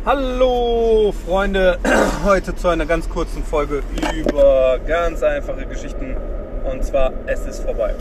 Hallo Freunde, heute zu einer ganz kurzen Folge über ganz einfache Geschichten, und zwar es ist vorbei.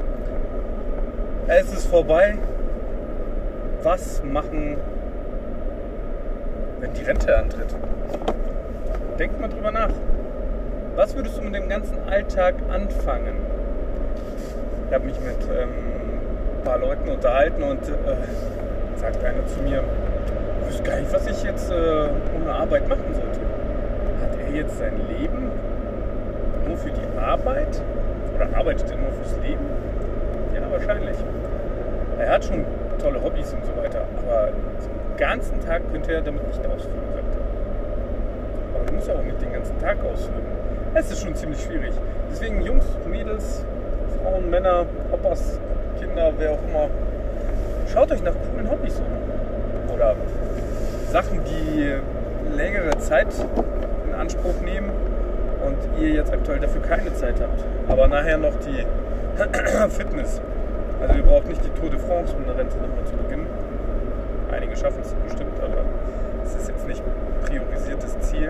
Es ist vorbei. Was machen, wenn die Rente antritt? Denk mal drüber nach. Was würdest du mit dem ganzen Alltag anfangen? Ich habe mich mit ein paar Leuten unterhalten und sagt einer zu mir, ich wüsste gar nicht, was ich jetzt ohne Arbeit machen sollte. Hat er jetzt sein Leben nur für die Arbeit? Oder arbeitet er nur fürs Leben? Ja, wahrscheinlich. Er hat schon tolle Hobbys und so weiter, aber den ganzen Tag könnte er damit nicht ausfüllen, sagt er. Aber du musst auch nicht den ganzen Tag ausfüllen. Es ist schon ziemlich schwierig. Deswegen Jungs, Mädels, Frauen, Männer, Opas, Kinder, wer auch immer, schaut euch nach coolen Hobbys um. Oder Sachen, die längere Zeit in Anspruch nehmen und ihr jetzt aktuell dafür keine Zeit habt. Aber nachher noch die Fitness. Also ihr braucht nicht die Tour de France, um eine Rente nochmal zu beginnen. Einige schaffen es bestimmt, aber es ist jetzt nicht ein priorisiertes Ziel.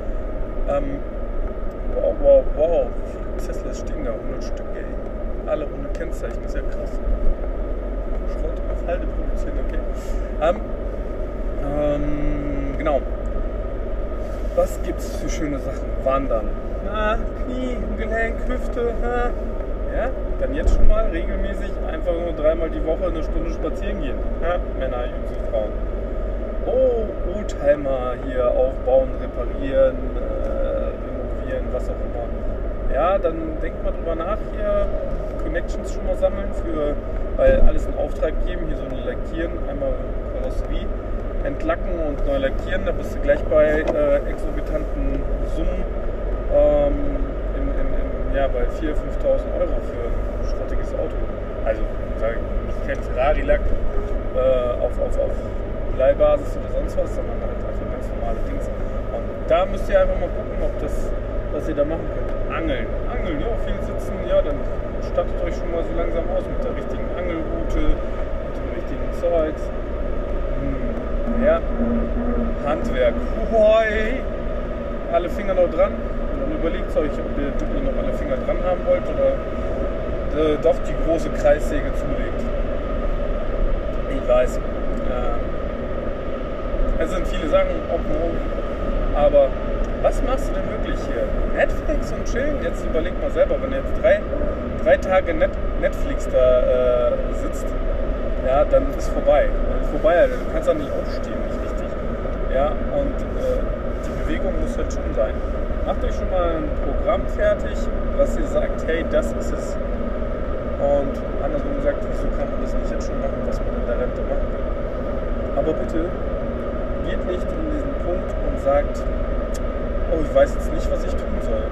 Wow. Wie viele Teslas stehen da? 100 Stück, ey. Alle ohne Kennzeichen, das ist ja krass. Schrott auf Halde produzieren, okay. Genau. Was gibt's für schöne Sachen? Wandern. Knie, Gelenk, Hüfte. Ja, dann jetzt schon mal regelmäßig einfach nur 3-mal die Woche eine Stunde spazieren gehen. Männer, Jungs und Frauen. Oldtimer hier aufbauen, reparieren, renovieren, was auch immer. Ja, dann denkt mal drüber nach, hier Connections schon mal sammeln, weil alles in Auftrag geben, hier so eine Lackieren, einmal Karosserie entlacken und neu lackieren, da bist du gleich bei exorbitanten Summen, bei 4.000, 5.000 Euro für ein schrottiges Auto. Also, ich kein Ferrari-Lack auf Bleibasis oder sonst was, sondern halt einfach ganz normale Dings. Und da müsst ihr einfach mal gucken, was ihr da machen könnt. Angeln, ja, viel sitzen, ja, dann stattet euch schon mal so langsam aus mit der richtigen Angelroute, mit dem richtigen Zeugs. Ja, Handwerk. Hoi. Alle Finger noch dran. Und dann überlegt euch, ob ihr wirklich noch alle Finger dran haben wollt oder doch die große Kreissäge zulegt. Ich weiß. Es sind viele Sachen offen rum. Aber was machst du denn wirklich hier? Netflix und chillen? Jetzt überleg mal selber, wenn du jetzt drei Tage Netflix da sitzt, ja, dann ist vorbei. Du kannst dann nicht aufstehen, nicht richtig. Ja, und die Bewegung muss halt schon sein. Macht euch schon mal ein Programm fertig, was ihr sagt, hey, das ist es. Und andersrum gesagt, wieso kann man das nicht jetzt schon machen, was man in der Rente machen will. Aber bitte, geht nicht in diesen Punkt und sagt, oh, ich weiß jetzt nicht, was ich tun soll.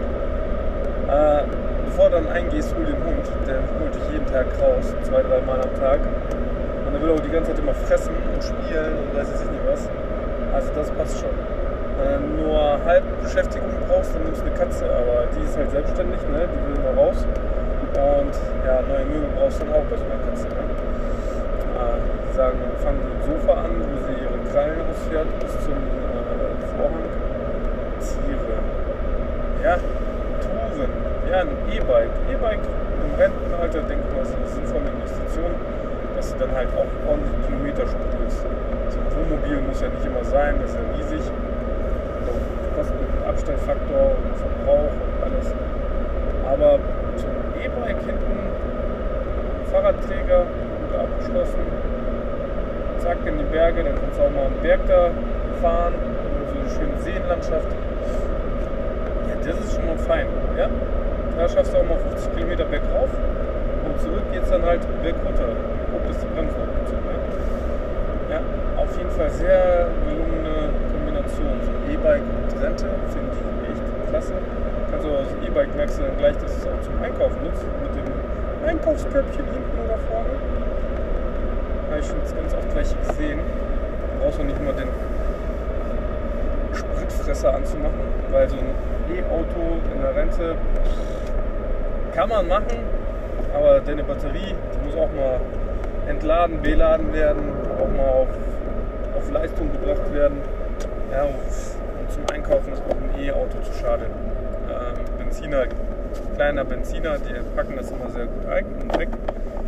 Bevor du dann eingehst, hol den Hund, der holt dich jeden Tag raus, 2-3 Mal am Tag. Und er will auch die ganze Zeit immer fressen und spielen und weiß ich nicht was. Also das passt schon. Nur Halbbeschäftigung brauchst, dann nimmst du eine Katze, aber die ist halt selbstständig, ne? Die will immer raus. Und ja, neue Möbel brauchst du dann auch bei so einer Katze. Ne? Die sagen, fangen mit dem Sofa an, wo sie ihre Krallen ausfährt bis zum Vorhang. Tiere. Ja, Touren. Ja, ein E-Bike. E-Bike im Rentenalter, denke ich mal, ist eine sinnvolle Investition, dass du dann halt auch ordentlich Kilometer spulst. So ein Wohnmobil muss ja nicht immer sein, das ist ja riesig. Kostet mit Abstellfaktor und Verbrauch und alles. Aber so ein E-Bike hinten, Fahrradträger, gut abgeschlossen, zack in die Berge, dann kannst du auch mal einen Berg da fahren, so eine schöne Seenlandschaft. Ja, das ist schon mal fein. Ja? Da schaffst du auch mal 50 Kilometer bergauf und zurück geht's dann halt bergunter. Guck, dass die Bremsen auch gut sind. Ne? Ja, auf jeden Fall sehr gelungene Kombination. So ein E-Bike und Rente finde ich echt klasse. Kannst du das E-Bike merkst du dann gleich, dass es auch zum Einkaufen nutzt, mit dem Einkaufskörbchen hinten oder vorne. Habe ich schon ganz oft gleich gesehen. Da brauchst du nicht immer den Spritfresser anzumachen, weil so ein E-Auto in der Rente kann man machen, aber deine Batterie, die muss auch mal entladen, beladen werden, auch mal auf Leistung gebracht werden. Ja, und zum Einkaufen ist auch ein E-Auto zu schade. Benziner, kleiner Benziner, die packen das immer sehr gut ein und weg.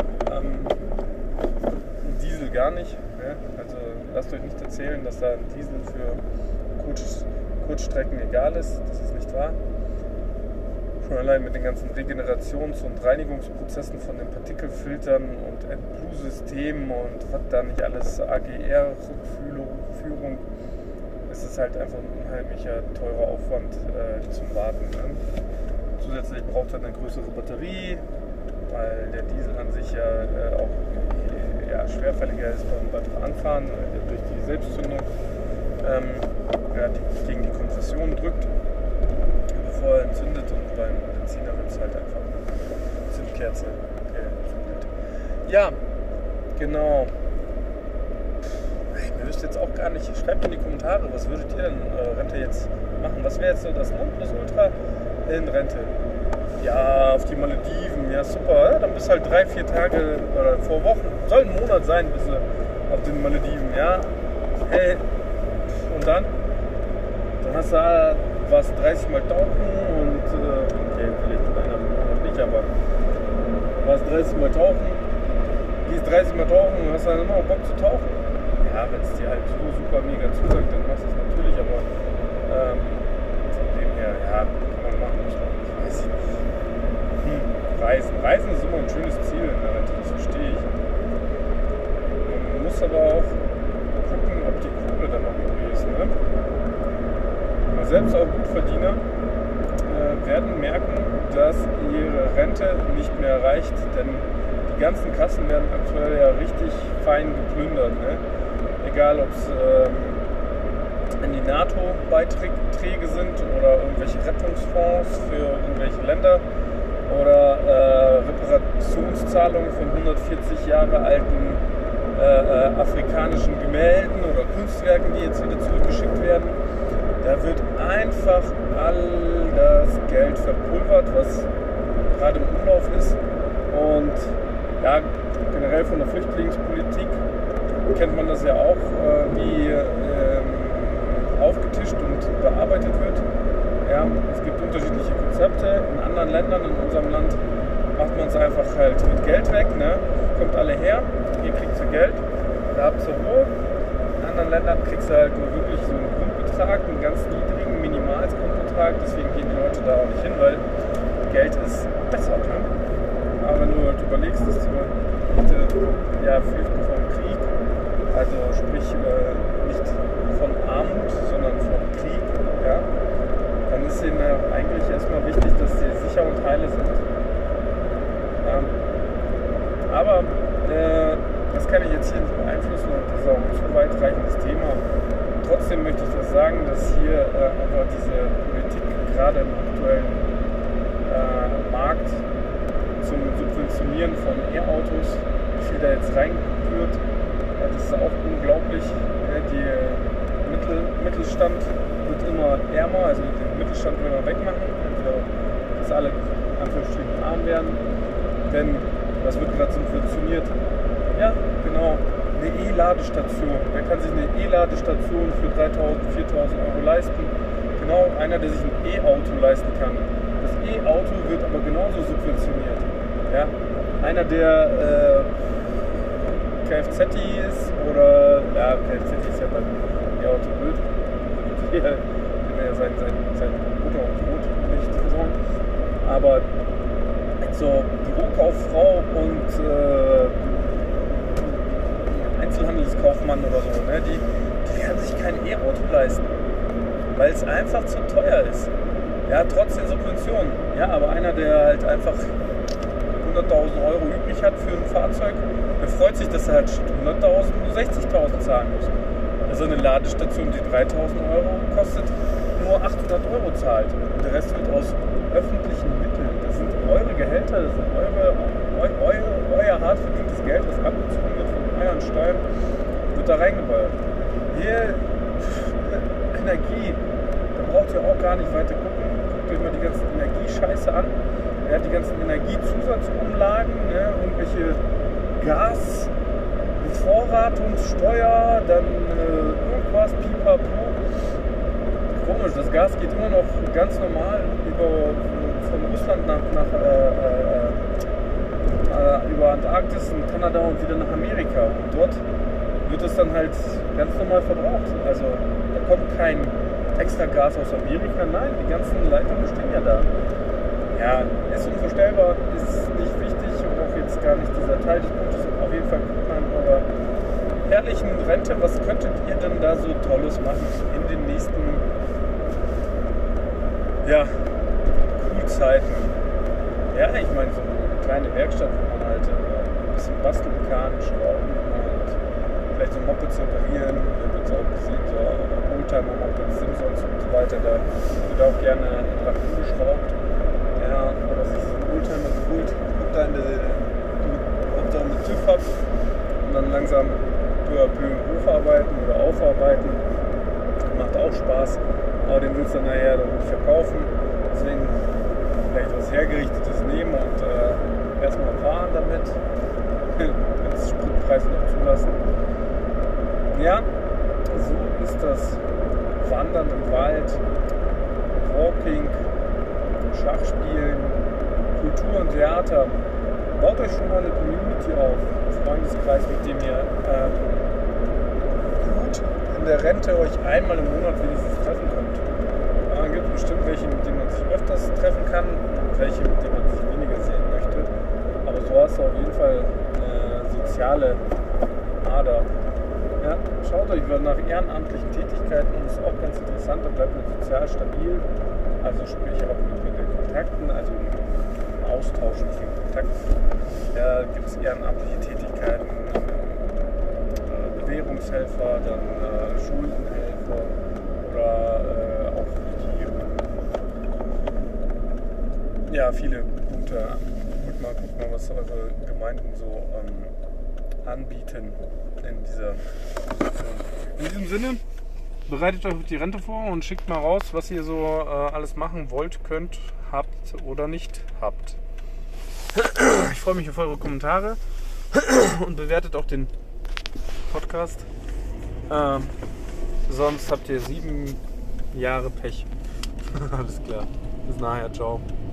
Diesel gar nicht. Ne? Also lasst euch nicht erzählen, dass da ein Diesel für Kurzstrecken egal ist. Das ist nicht wahr. Schon allein mit den ganzen Regenerations- und Reinigungsprozessen von den Partikelfiltern und AdBlue-Systemen und was da nicht alles, AGR-Rückführung, es ist halt einfach ein unheimlicher teurer Aufwand zum Warten. Ne? Zusätzlich braucht er eine größere Batterie, weil der Diesel an sich ja auch schwerfälliger ist beim Anfahren durch die Selbstzündung, die gegen die Kompression drückt, bevor er entzündet, und beim Benziner wird es halt einfach eine Zündkerze gezündet. Ja, genau. Ihr wisst jetzt auch gar nicht, schreibt in die Kommentare, was würdet ihr denn Rente jetzt machen? Was wäre jetzt so das Nonplusultra in Rente? Ja, auf die Malediven, ja super, dann bist du halt 3-4 Tage oder vor Wochen, soll ein Monat sein, bis du auf den Malediven, ja. Hey, und dann hast du was 30 Mal tauchen und okay, vielleicht in einem Monat nicht, aber was 30 Mal tauchen, gehst 30 Mal tauchen und hast dann immer noch Bock zu tauchen. Ja, wenn es dir halt so super mega zusagt, dann machst du es natürlich, aber von dem her, ja, kann man machen, muss man nicht, weiß ich nicht. Reisen ist immer ein schönes Ziel in der Rente, das verstehe ich. Man muss aber auch gucken, ob die Kohle dann noch übrig ist. Ne? Aber selbst auch Gutverdiener werden merken, dass ihre Rente nicht mehr reicht, denn die ganzen Kassen werden aktuell ja richtig fein geplündert. Ne? Egal, ob es in die NATO-Beiträge sind oder irgendwelche Rettungsfonds für irgendwelche Länder oder Reparationszahlungen von 140 Jahre alten afrikanischen Gemälden oder Kunstwerken, die jetzt wieder zurückgeschickt werden. Da wird einfach all das Geld verpulvert, was gerade im Umlauf ist. Und ja, generell von der Flüchtlingspolitik kennt man das ja auch, wie aufgetischt und bearbeitet wird. Ja, es gibt unterschiedliche Konzepte. In anderen Ländern, in unserem Land, macht man es einfach halt mit Geld weg. Ne? Kommt alle her, ihr kriegt ihr Geld, da habt ihr Ruhe. In anderen Ländern kriegst du halt nur wirklich so einen Grundbetrag, einen ganz niedrigen Minimalgrundbetrag. Deswegen gehen die Leute da auch nicht hin, weil Geld ist besser. Ne? Aber wenn du halt überlegst, dass die Leute flüchten vom Krieg, also sprich nicht von Armut, sondern vom Krieg, ja, dann ist ihnen eigentlich erstmal wichtig, dass sie sicher und heile sind. Ja. Aber das kann ich jetzt hier nicht beeinflussen und das ist auch ein zu weitreichendes Thema. Trotzdem möchte ich das sagen, dass hier einfach diese Politik gerade im aktuellen Markt zum Subventionieren von E-Autos, wie viel da jetzt reingeführt, das ist auch unglaublich. Der Mittelstand wird immer ärmer, also den Mittelstand will man wegmachen, entweder dass alle Anführungsstrichen arm werden, denn was wird gerade subventioniert? Ja, genau, eine E-Ladestation. Wer kann sich eine E-Ladestation für 3.000, 4.000 Euro leisten? Genau, einer, der sich ein E-Auto leisten kann. Das E-Auto wird aber genauso subventioniert. Ja? Einer, der Kfz ist oder, ja, Kfz ist ja beim E-Auto blöd. Der will ja sein Butter und Brot nicht versorgen. Aber so Bürokauffrau und Einzelhandelskaufmann oder so, ne, die werden sich kein E-Auto leisten, weil es einfach zu teuer ist. Ja, trotz der Subventionen. Ja, aber einer, der halt einfach 100.000 Euro übrig hat für ein Fahrzeug, der freut sich, dass er halt 100.000, nur 60.000 zahlen muss. Also eine Ladestation, die 3.000 Euro kostet, nur 800 Euro zahlt. Und der Rest wird aus öffentlichen Mitteln. Das sind eure Gehälter, das sind euer hart verdientes Geld, das abgezogen wird von euren Steuern, wird da reingeballert. Hier, Energie, da braucht ihr auch gar nicht weiter gucken. Guckt euch mal die ganzen Energiescheiße an. Ja, die ganzen Energiezusatzumlagen, ne, irgendwelche Gasbevorratungssteuer, dann irgendwas, pipapo. komisch. Das Gas geht immer noch ganz normal von Russland über Antarktis und Kanada und wieder nach Amerika. Und dort wird es dann halt ganz normal verbraucht. Also da kommt kein extra Gas aus Amerika. Nein, die ganzen Leitungen stehen ja da. Ja, ist unvorstellbar, ist nicht wichtig und auch jetzt gar nicht dieser Teil des Punktes. Auf jeden Fall guckt man in eurer herrlichen Rente, was könntet ihr denn da so Tolles machen in den nächsten Cool-Zeiten? Ja, ich meine, so eine kleine Werkstatt, wo man halt ein bisschen basteln kann, schrauben und vielleicht so Mopeds reparieren. Ihr habt jetzt auch gesehen, so Oldtimer-Mopeds, Simpsons und so weiter, da wird auch gerne nach geschraubt. Ja, aber sich so ein Oldtimer geholt, guckt da ob da eine TÜV habt und dann langsam peu à peu hocharbeiten oder aufarbeiten. Macht auch Spaß, aber den willst du dann nachher verkaufen. Deswegen vielleicht was Hergerichtetes nehmen und erstmal fahren damit, wenn es Spritpreise noch zulassen. Ja, so ist das Wandern im Wald, Walking, Schachspielen, Kultur und Theater. Baut euch schon mal eine Community auf, einen Freundeskreis, mit dem ihr gut in der Rente euch einmal im Monat wenigstens treffen könnt. Dann gibt es bestimmt welche, mit denen man sich öfters treffen kann und welche, mit denen man sich weniger sehen möchte. Aber so hast du auf jeden Fall eine soziale Ader. Ja, schaut euch nach ehrenamtlichen Tätigkeiten und das ist auch ganz interessant, da bleibt man sozial stabil. Also sprich auch mit den Kontakten, also im Austausch mit den Kontakten. Ja, gibt es ehrenamtliche Tätigkeiten, Bewährungshelfer, dann Schuldenhelfer oder auch viele Punkte. Guckt mal, was eure Gemeinden so anbieten in dieser Position. In diesem Sinne, bereitet euch die Rente vor und schickt mal raus, was ihr so alles machen wollt, könnt, habt oder nicht habt. Ich freue mich auf eure Kommentare und bewertet auch den Podcast. Sonst habt ihr 7 Jahre Pech. Alles klar. Bis nachher. Ciao.